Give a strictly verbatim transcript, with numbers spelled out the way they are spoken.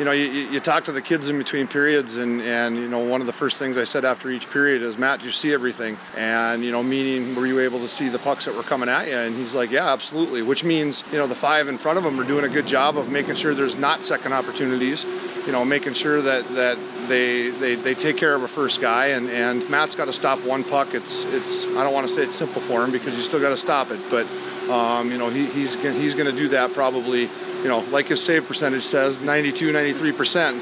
you know, you, you talk to the kids in between periods, and, and, you know, one of the first things I said after each period is, Matt, did you see everything? And, you know, meaning, were you able to see the pucks that were coming at you? And he's like, yeah, absolutely, which means, you know, the five in front of him are doing a good job of making sure there's not second opportunities, you know, making sure that, that they, they they take care of a first guy, and, and Matt's got to stop one puck. It's, it's I don't want to say it's simple for him because you still got to stop it, but, um, you know, he, he's, he's going to do that probably, you know, like his save percentage says, ninety-two, ninety-three percent.